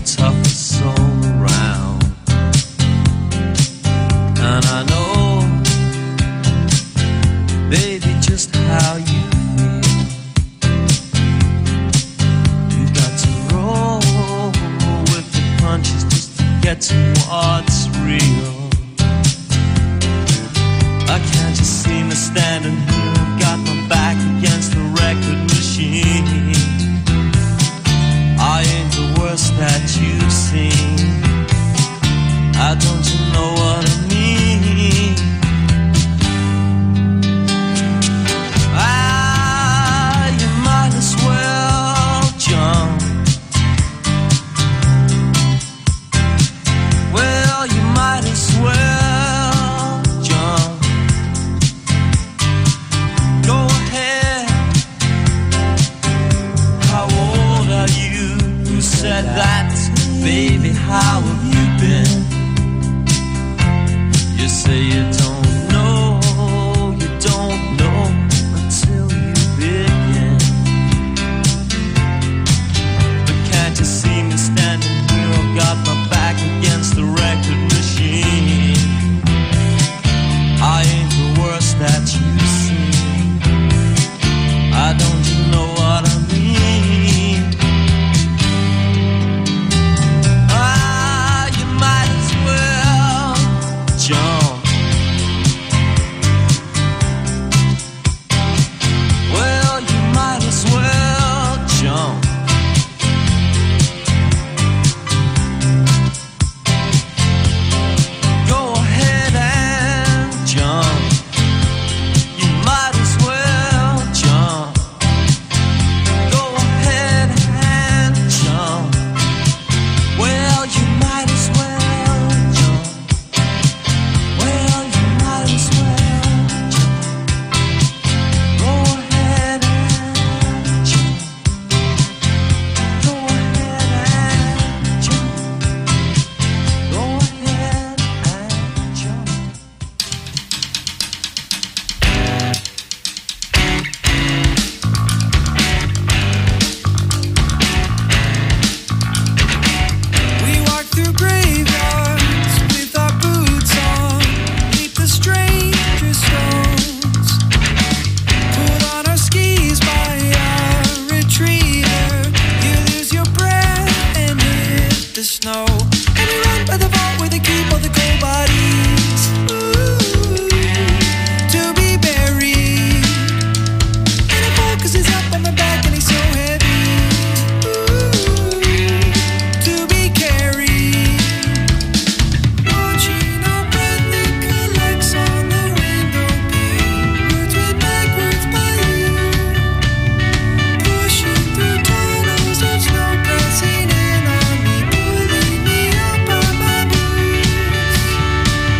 toughest soul around. And I know, baby, just how you feel. You got to roll with the punches just to get to what's real. I can't just see me standing here, I've got my back against the record machine. I ain't the worst that you've seen. Don't you know what I mean? You might as well jump. Well, you might as well jump. Go ahead. How old are you? Who said that? Baby, how have you been? You say you don't know until you begin. But can't you see me standing here? I've got my back against the record machine. I ain't the worst that you've seen. Don't you know what I mean? You might as well jump. Well, you might as well jump. Go ahead and jump. You might as well jump. Go ahead and jump. Well, you might as well jump. Well, you might as well jump. Go ahead and jump. Go ahead and jump. Go ahead and jump. We walk through graveyards with our boots on, leap the stranger stones, put on our skis by our retreater. You lose your breath and hit the snow, and we run by the vault where they keep all the cold bodies, ooh, to be buried. And it focuses up on my back and he's so heavy, to be carried. Watching our breath that collects on the window pane, words read backwards by you, pushing through tunnels of snow, pressing in on me, pulling me up by my boots.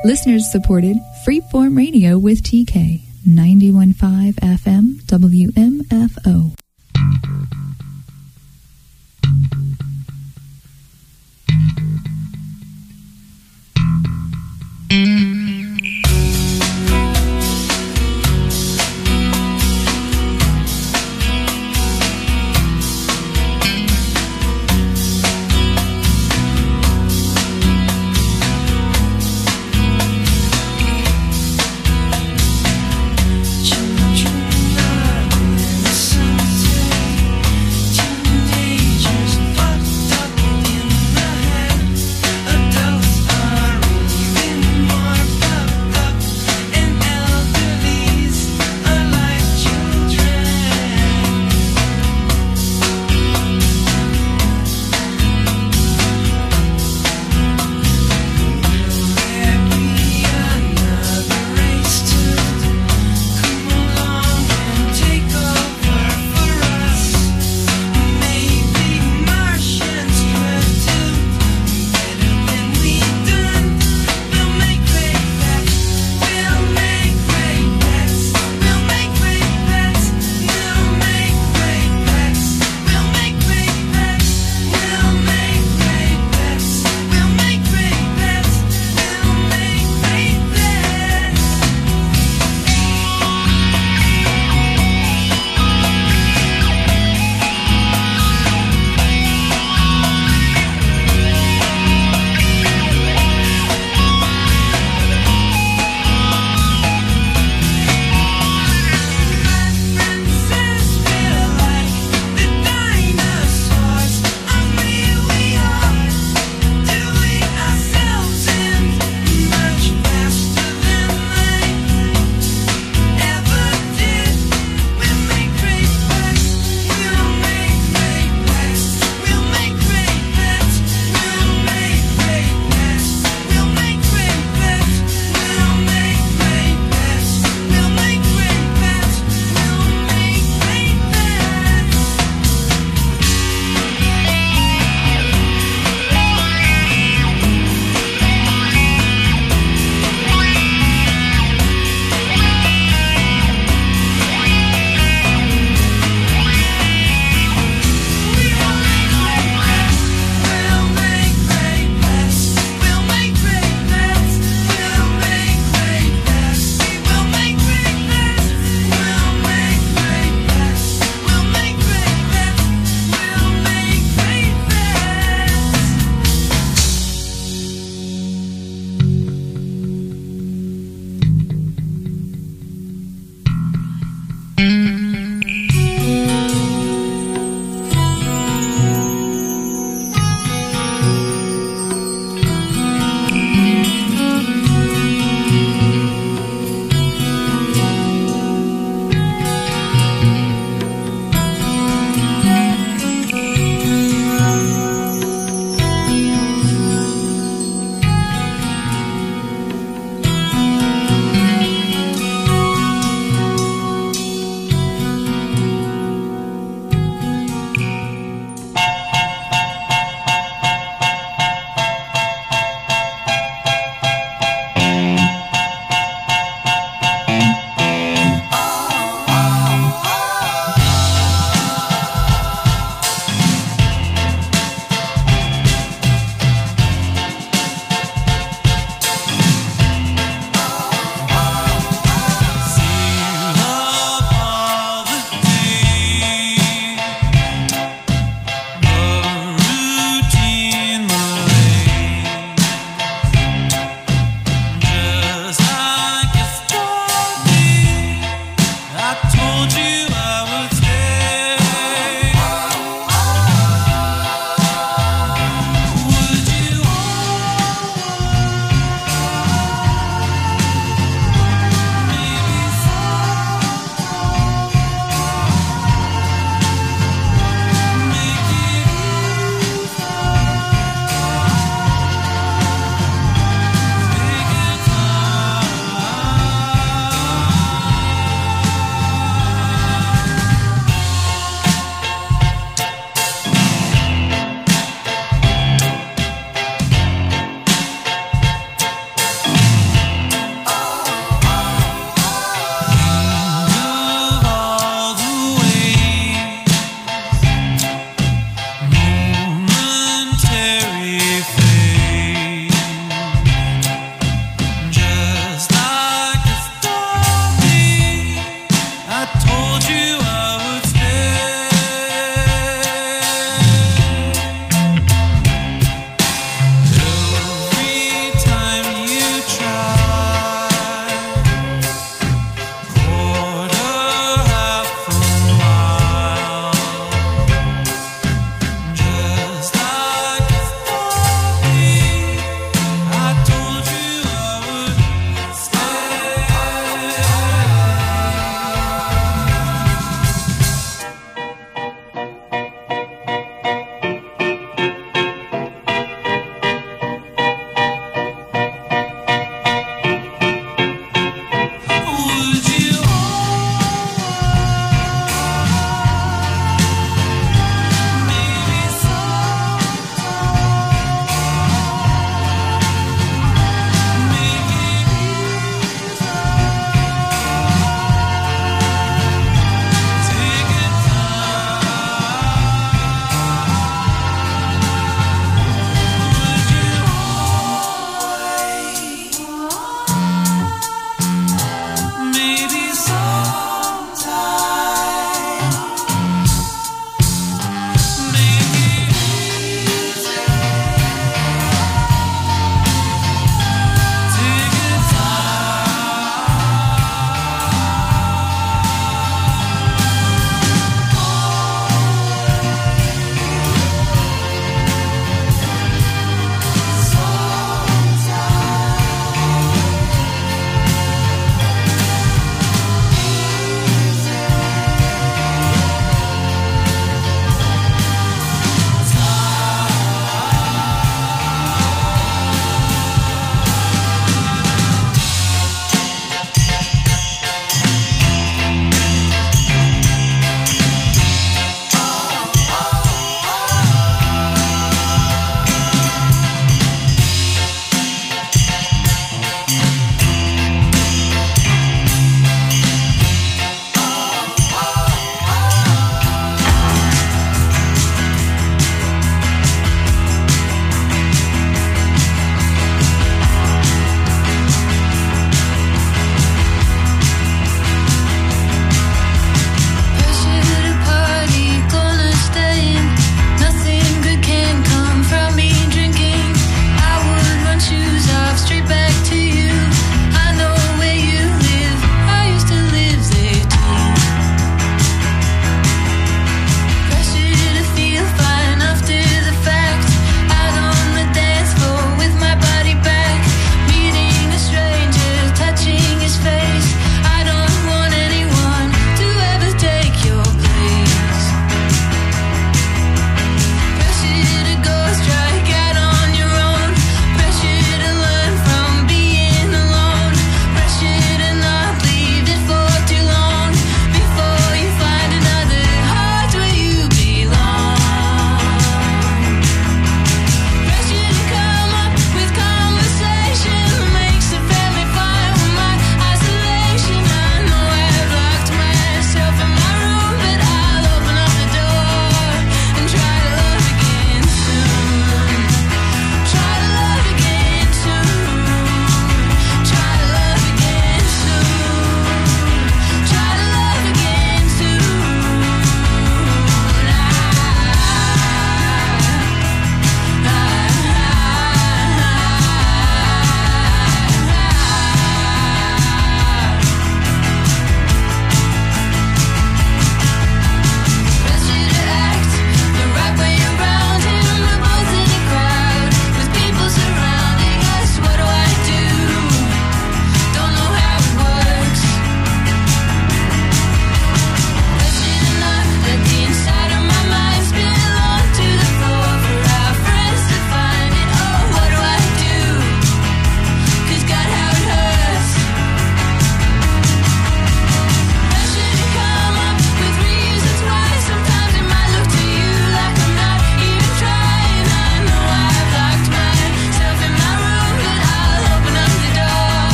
Listeners supported Freeform Radio with TK, 91.5 FM WMFO. Children are innocent.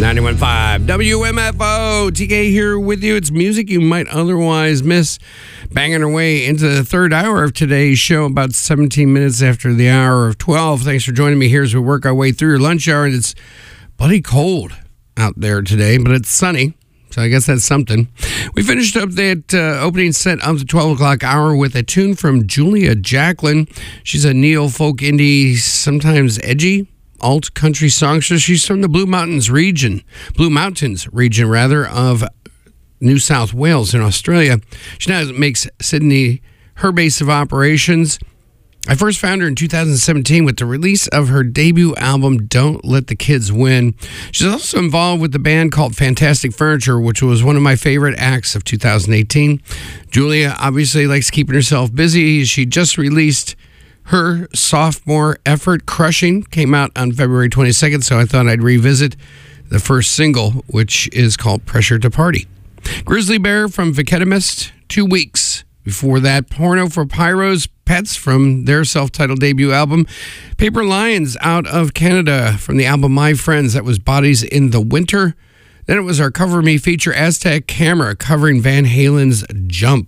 91.5 WMFO. TK here with you. It's music you might otherwise miss. Banging our way into the third hour of today's show, about 17 minutes after the hour of 12. Thanks for joining me here as we work our way through your lunch hour. And it's bloody cold out there today, but it's sunny, so I guess that's something. We finished up that opening set of the 12 o'clock hour with a tune from Julia Jacklin. She's a neo-folk indie, sometimes edgy, alt country songstress. She's from the Blue Mountains region of New South Wales in Australia. She now makes Sydney her base of operations. I first found her in 2017 with the release of her debut album, Don't Let the Kids Win. She's also involved with the band called Fantastic Furniture, which was one of my favorite acts of 2018. Julia obviously likes keeping herself busy. She just released her sophomore effort, Crushing, came out on February 22nd, so I thought I'd revisit the first single, which is called Pressure to Party. Grizzly Bear from Vicetamist, 2 weeks. Before that, Porno for Pyro's Pets from their self-titled debut album. Paper Lions out of Canada from the album My Friends, that was Bodies in the Winter. Then it was our Cover Me feature, Aztec Camera, covering Van Halen's Jump.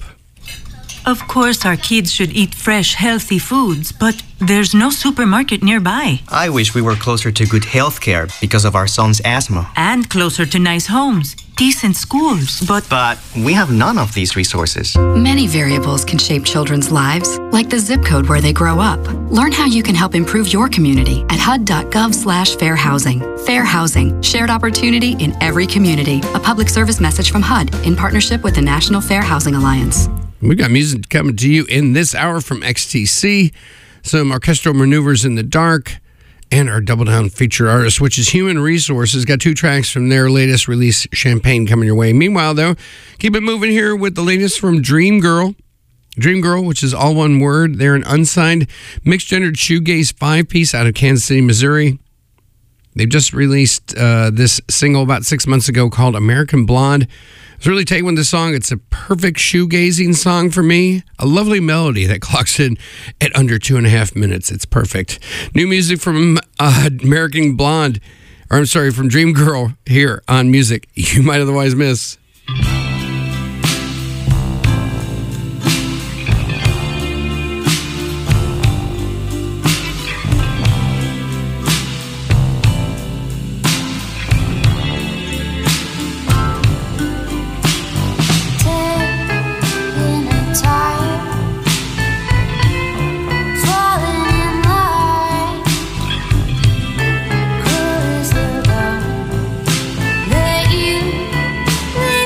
Of course, our kids should eat fresh, healthy foods, but there's no supermarket nearby. I wish we were closer to good health care because of our son's asthma. And closer to nice homes, decent schools, but we have none of these resources. Many variables can shape children's lives, like the zip code where they grow up. Learn how you can help improve your community at HUD.gov/fair housing. Fair housing, shared opportunity in every community. A public service message from HUD in partnership with the National Fair Housing Alliance. We got music coming to you in this hour from XTC, some orchestral maneuvers in the dark, and our Double Down feature artist, which is Human Resources. Got 2 tracks from their latest release, Champagne, coming your way. Meanwhile, though, keep it moving here with the latest from Dream Girl. Dream Girl, which is all one word. They're an unsigned, mixed-gendered shoegaze 5-piece out of Kansas City, Missouri. They've just released this single about 6 months ago called American Blonde. I was really taken with this song. It's a perfect shoegazing song for me. A lovely melody that clocks in at under 2.5 minutes. It's perfect. New music from American Blonde, from Dream Girl here on Music You Might Otherwise Miss. Let you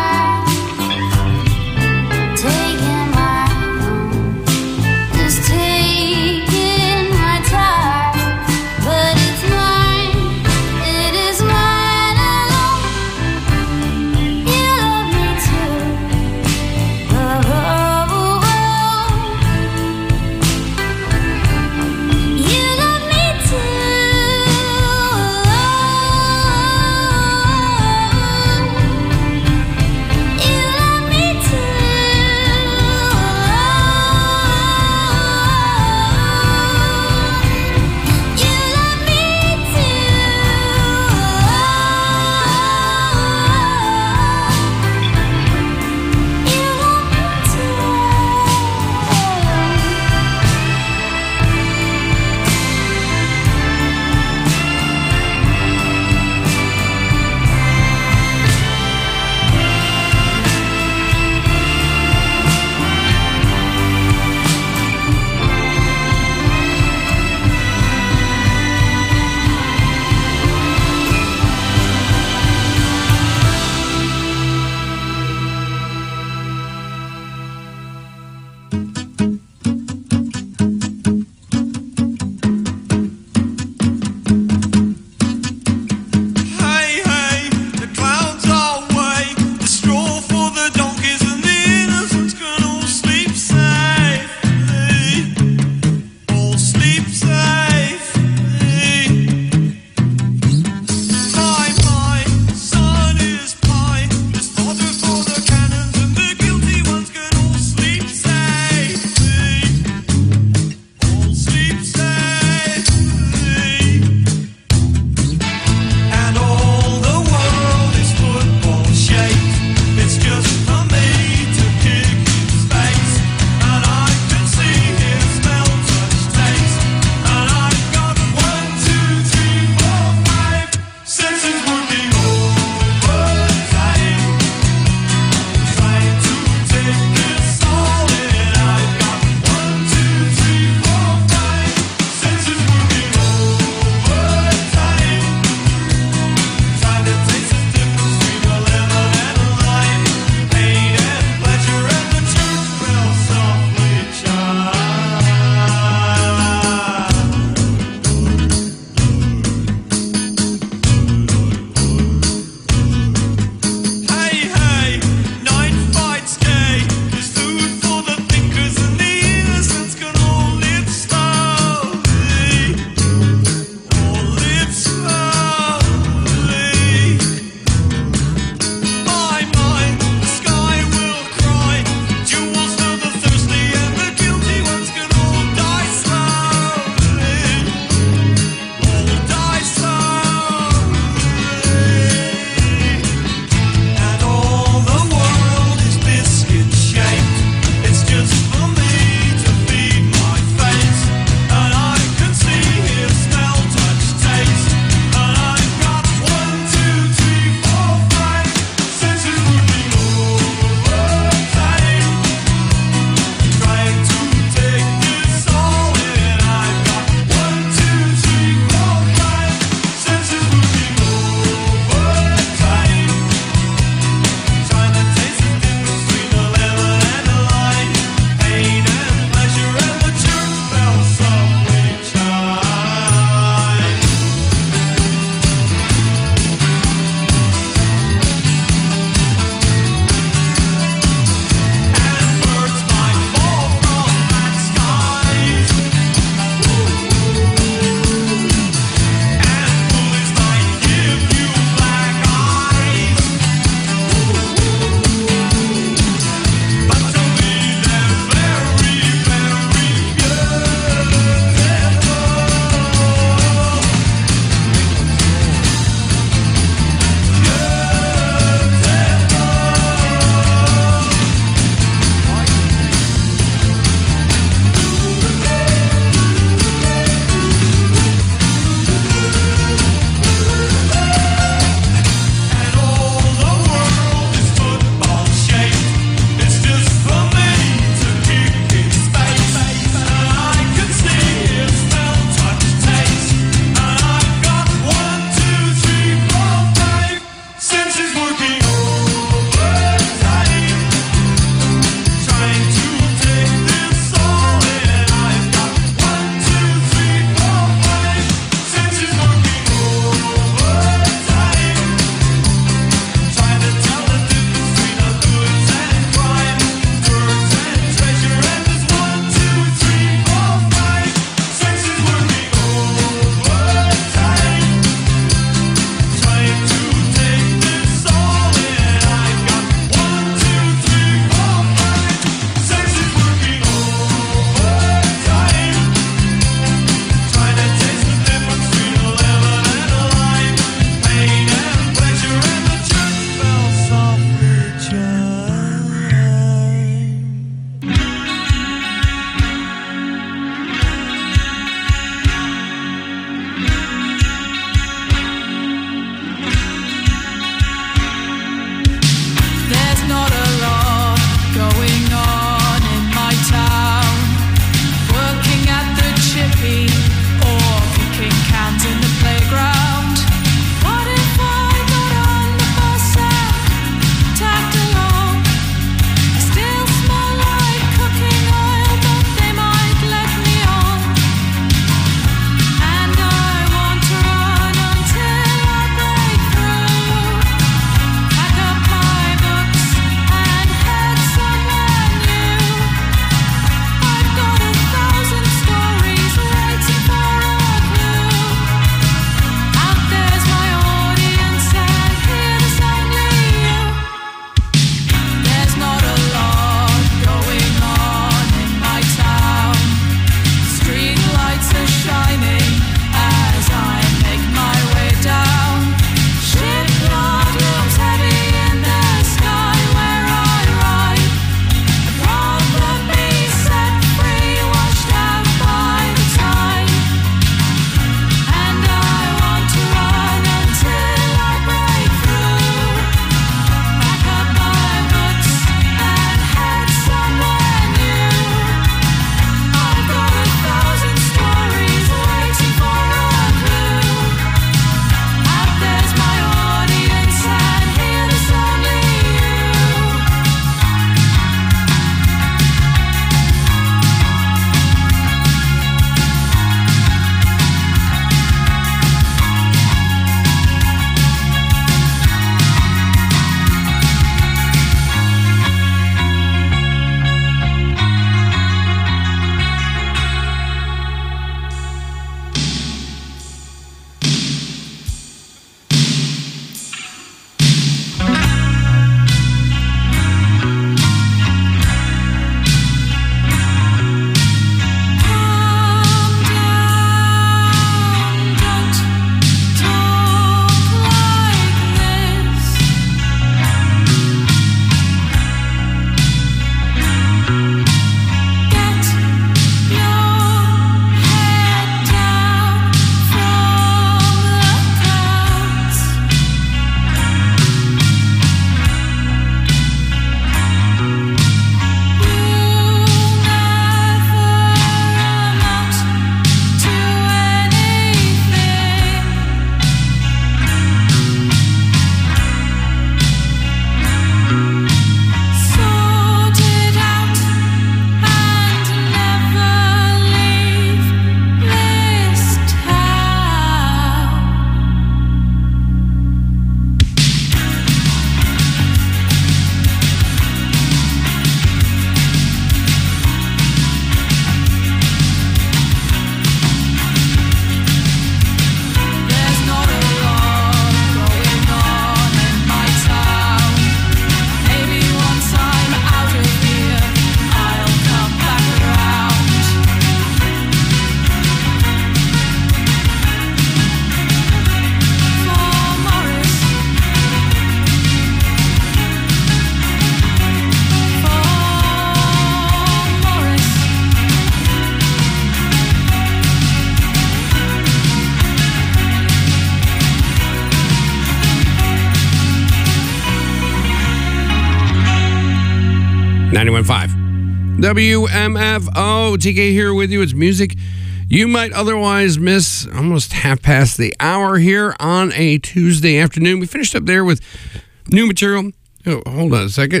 91.5 WMFO. TK here with you. It's music you might otherwise miss. Almost half past the hour here on a Tuesday afternoon. We finished up there with new material. Oh, hold on a second.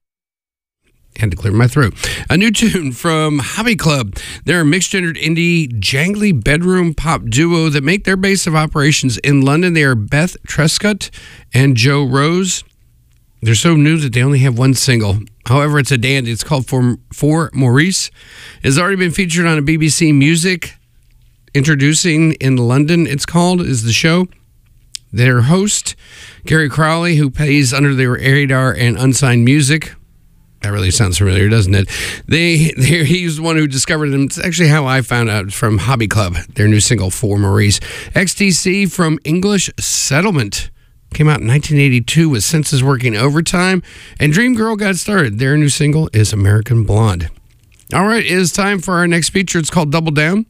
Had to clear my throat. A new tune from Hobby Club. They're a mixed-gendered indie, jangly bedroom pop duo that make their base of operations in London. They are Beth Trescott and Joe Rose. They're so new that they only have one single. However, it's a dandy. It's called For Maurice. It's already been featured on a BBC Music. Introducing in London, it's called, is the show. Their host, Gary Crowley, who plays under their radar and unsigned music. That really sounds familiar, doesn't it? He's the one who discovered them. It's actually how I found out from Hobby Club, their new single, For Maurice. XTC from English Settlement. Came out in 1982 with Senses Working Overtime. And Dream Girl got started. Their new single is American Blonde. All right, it is time for our next feature. It's called Double Down.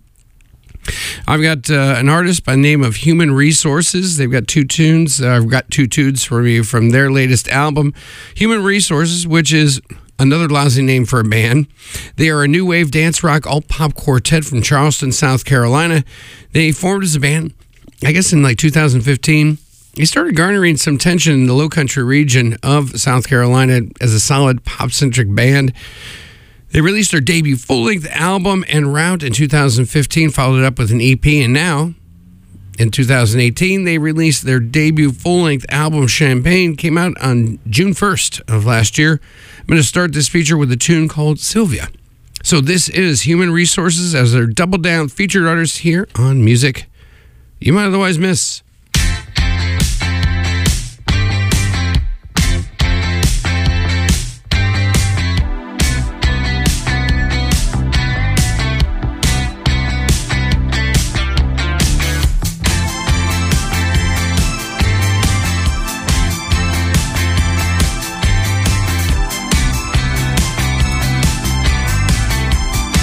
I've got an artist by the name of Human Resources. They've got two tunes. I've got two tunes for you from their latest album, Human Resources, which is another lousy name for a band. They are a new wave dance rock alt-pop quartet from Charleston, South Carolina. They formed as a band, I guess, in like 2015. They started garnering some attention in the Low Country region of South Carolina as a solid pop-centric band. They released their debut full-length album En Route in 2015, followed it up with an EP, and now, in 2018, they released their debut full-length album, Champagne, came out on June 1st of last year. I'm going to start this feature with a tune called Sylvia. So this is Human Resources as their Double Down featured artist here on Music You Might Otherwise Miss.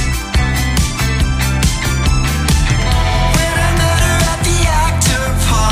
When I met her at the actor park,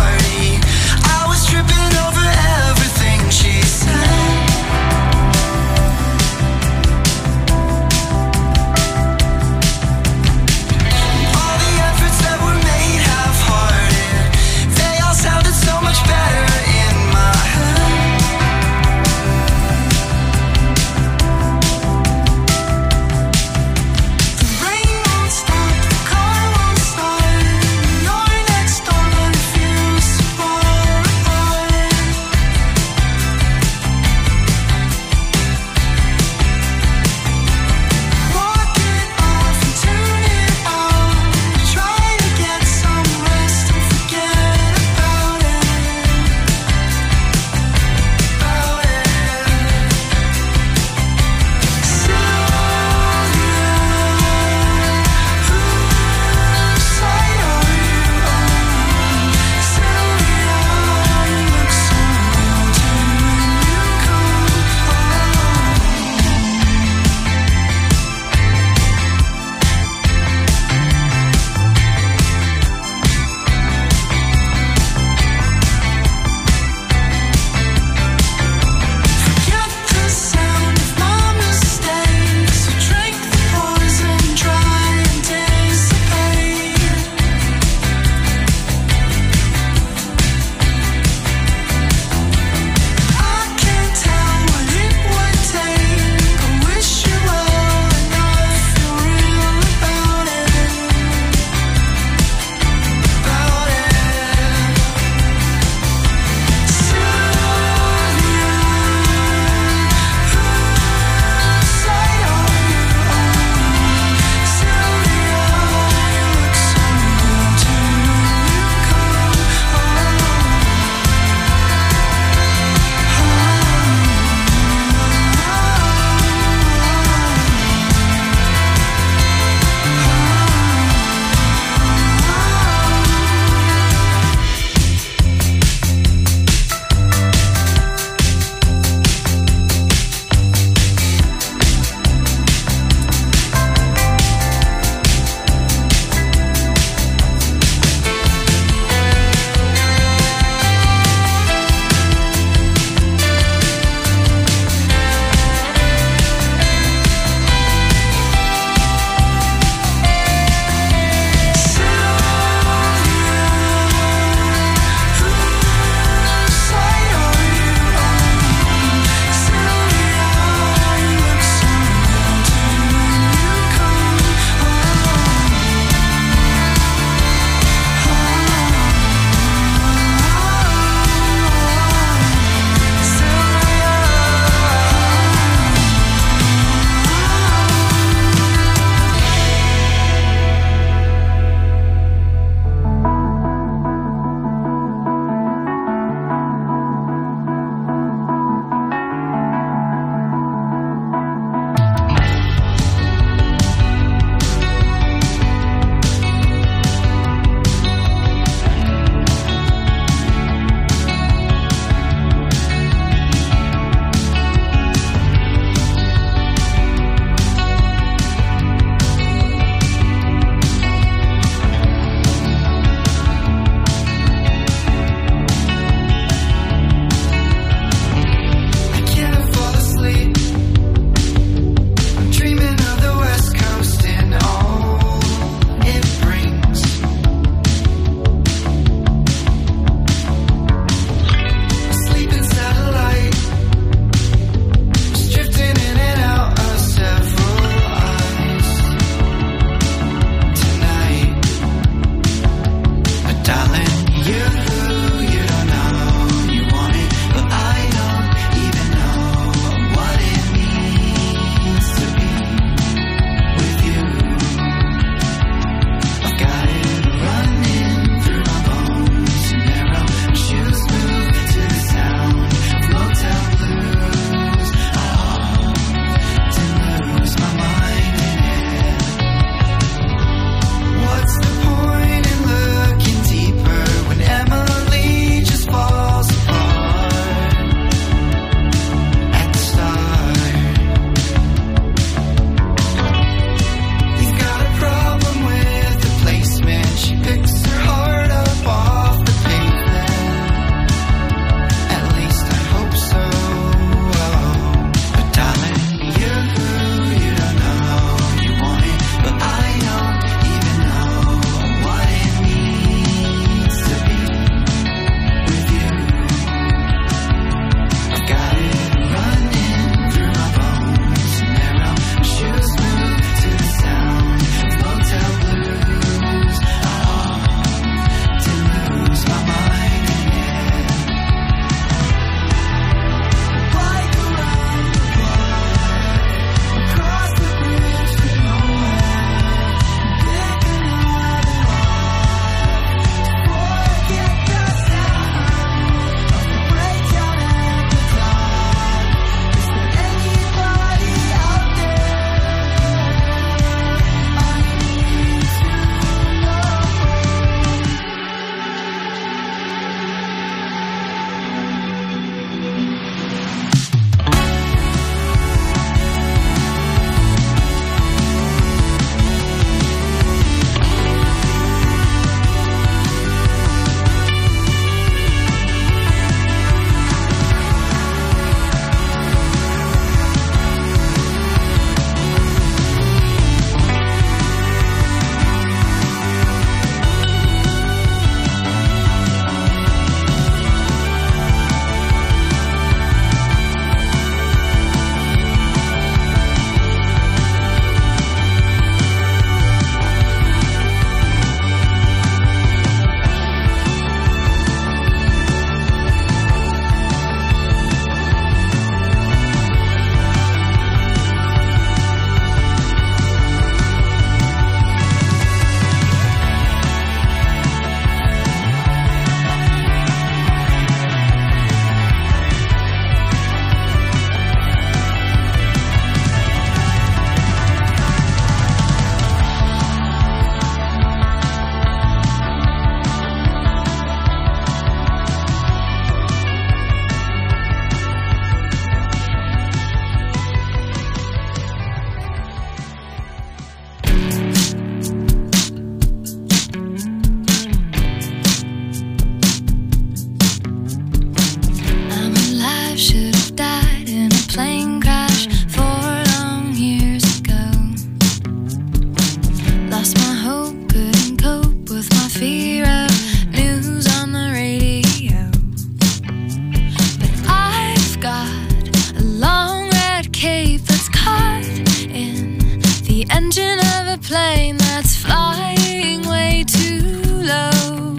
plane that's flying way too low.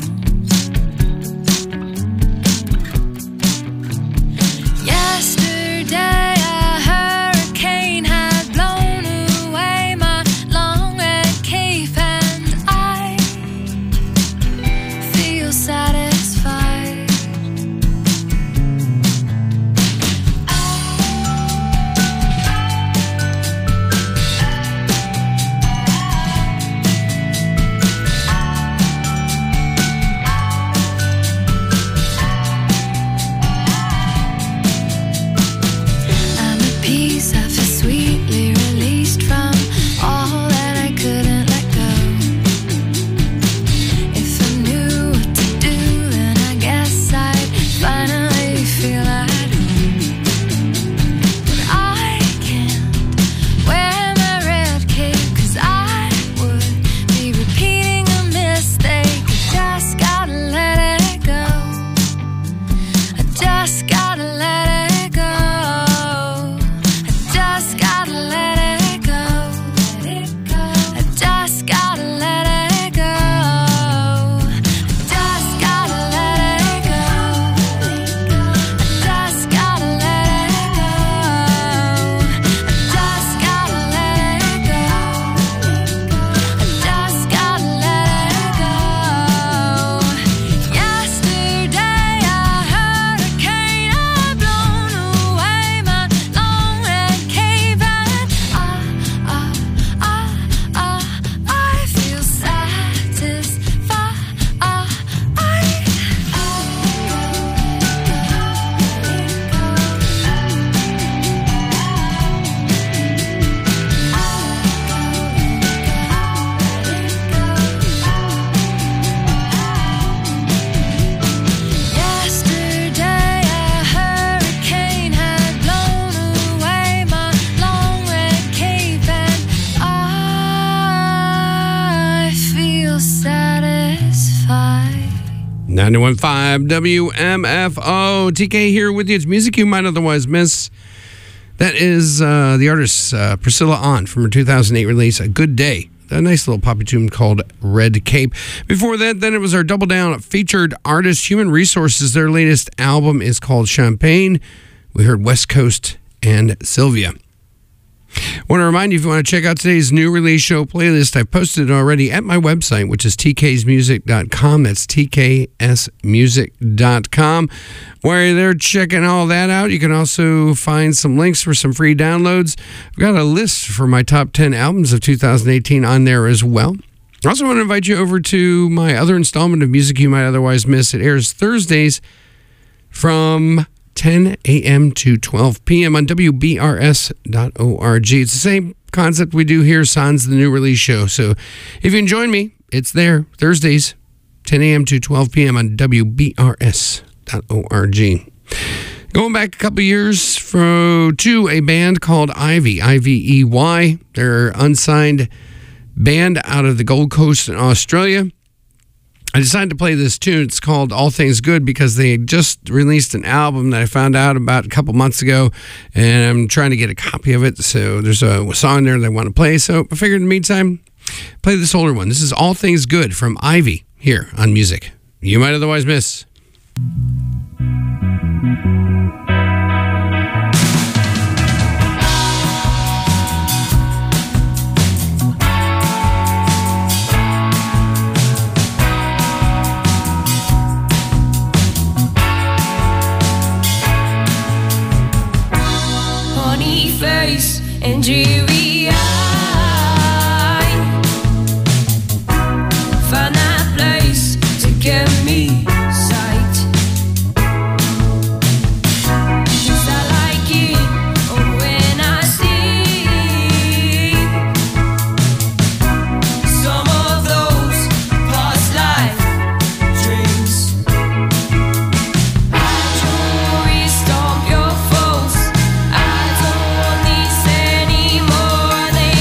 Yesterday a hurricane had blown away my long red cape, and I feel satisfied. I'm at peace, I feel sweetly released from all that I couldn't let go. If I knew what to do, then I guess I'd finally feel at home. But I can't wear my red cape, 'cause I would be repeating a mistake. I just gotta let it go. I just gotta let it go. I just gotta let it go. I just gotta let it go. I just gotta let it go. I just gotta let it go. I just gotta let it go. I just gotta let it go. Yesterday a hurricane had blown away my long red cape, and I feel satisfied. Yesterday a hurricane had blown away my long red cape, and I feel satisfied. 91.5 WMFO. TK here with you. It's music you might otherwise miss. That is the artist Priscilla On from her 2008 release, A Good Day. A nice little poppy tune called Red Cape. Before that, then it was our Double Down featured artist, Human Resources. Their latest album is called Champagne. We heard West Coast and Sylvia. I want to remind you, if you want to check out today's new release show playlist, I posted it already at my website, which is tksmusic.com. That's tksmusic.com. While you're there checking all that out, you can also find some links for some free downloads. I've got a list for my top 10 albums of 2018 on there as well. I also want to invite you over to my other installment of Music You Might Otherwise Miss. It airs Thursdays from 10 a.m. to 12 p.m. on WBRS.org. It's the same concept we do here, Sans the New Release Show. So if you can join me, it's there Thursdays, 10 a.m. to 12 p.m. on WBRS.org. Going back a couple years to a band called Ivy, I-V-E-Y. They're an unsigned band out of the Gold Coast in Australia. I decided to play this tune. It's called All Things Good because they just released an album that I found out about a couple months ago, and I'm trying to get a copy of it. So there's a song there that I want to play. So I figured in the meantime, play this older one. This is All Things Good from Ivy here on Music You Might Otherwise Miss. Face and dreary eye, find that place to get me sight. 'Cause I like it when I see some of those past life dreams. I don't worry, stop your foes. I don't want these anymore. They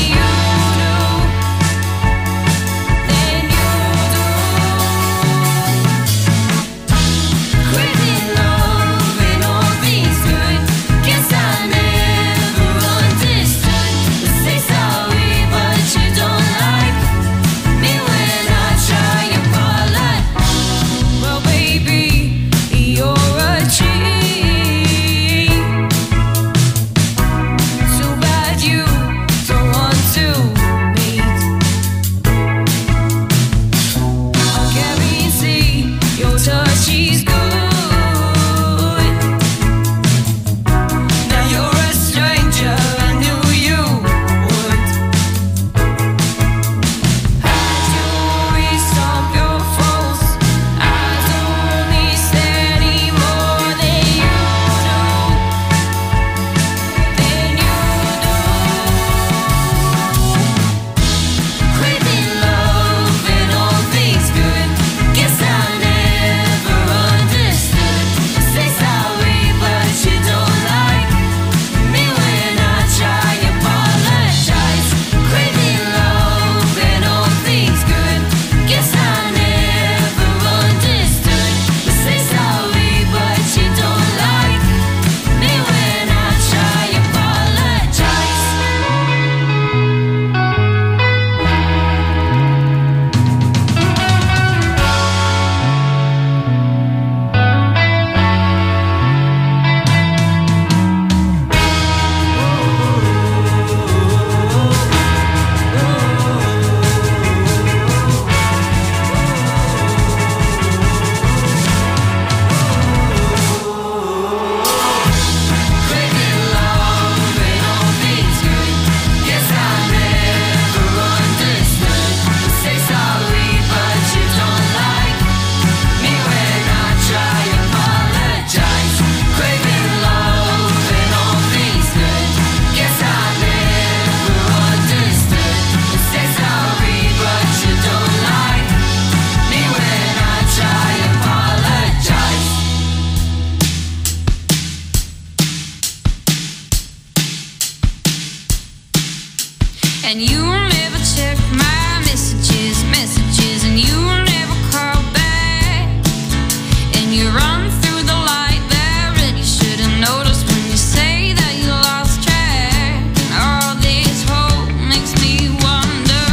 And you never check my messages, and you never call back. And you run through the light there, and you should have noticed when you say that you lost track. And all this hope makes me wonder,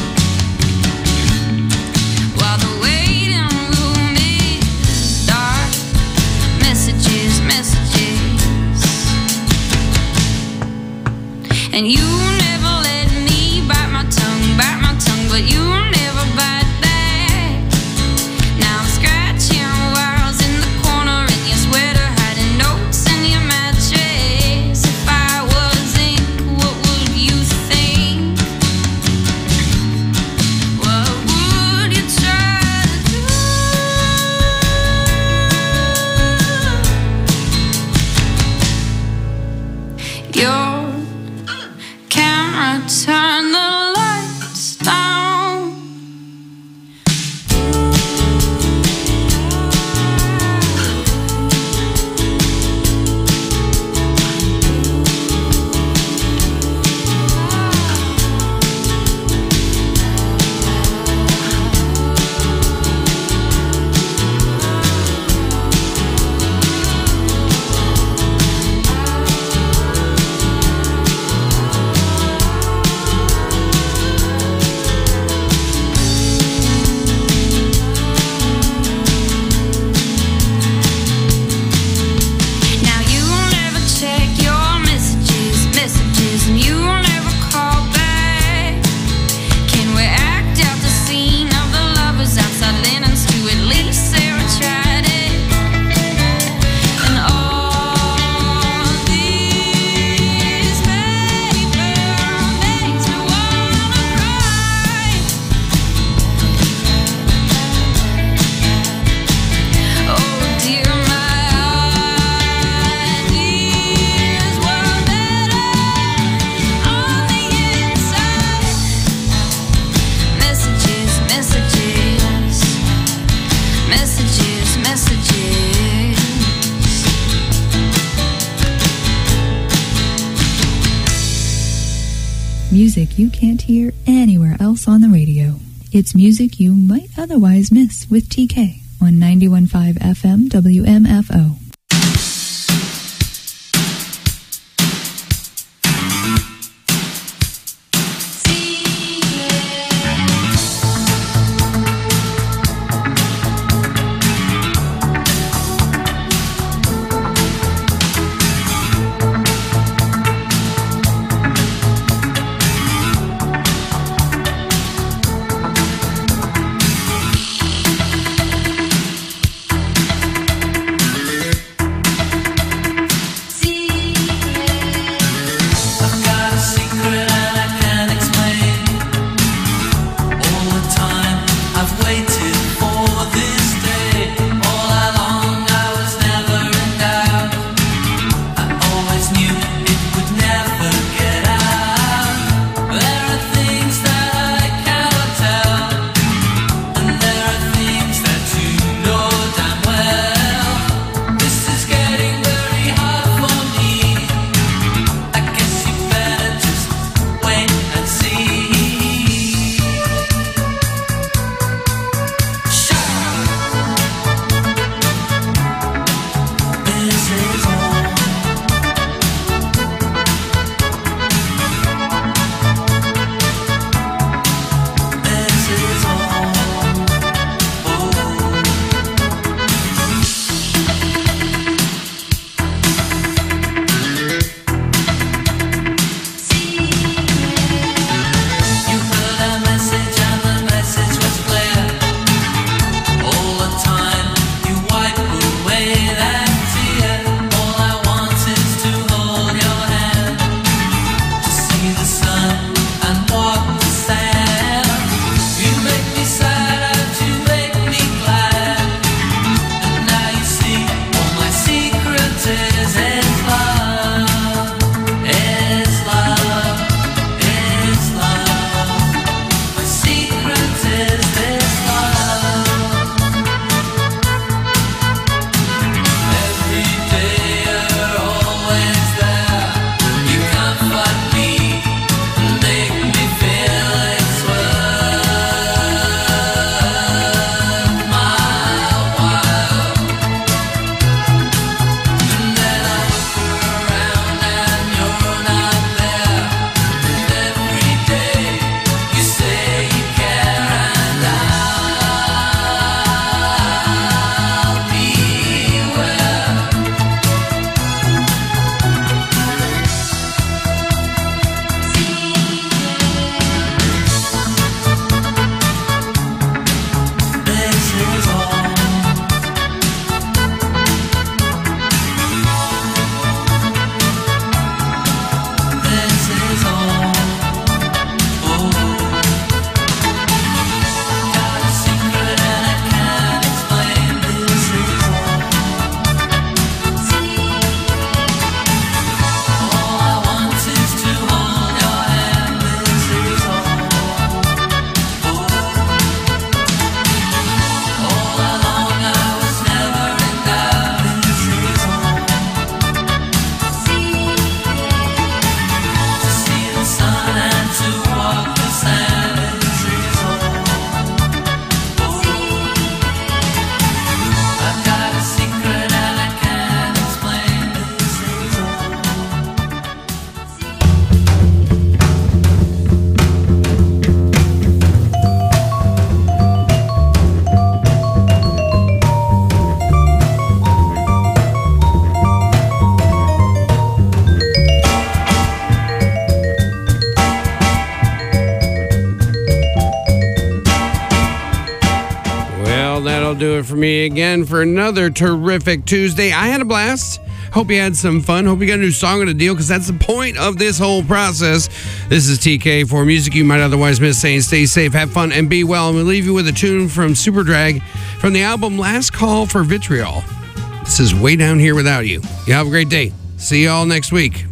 while the waiting room is dark. Messages, and you never let me bite my tongue, but you never bite back. Now I'm scratching wires in the corner in your sweater, hiding notes in your mattress. If I was ink, what would you think? What would you try to do? Your camera, turn the lights down. Music you can't hear anywhere else on the radio. It's music you might otherwise miss with TK on 91.5 FM WMFO. that'll do it for me again for another terrific Tuesday. I had a blast. Hope you had some fun. Hope you got a new song on the deal, because that's the point of this whole process. This is TK for music you might otherwise miss, saying stay safe, have fun, and be well. And we'll leave you with a tune from Superdrag from the album Last Call for Vitriol. This is Way Down Here Without You. You have a great day. See you all next week.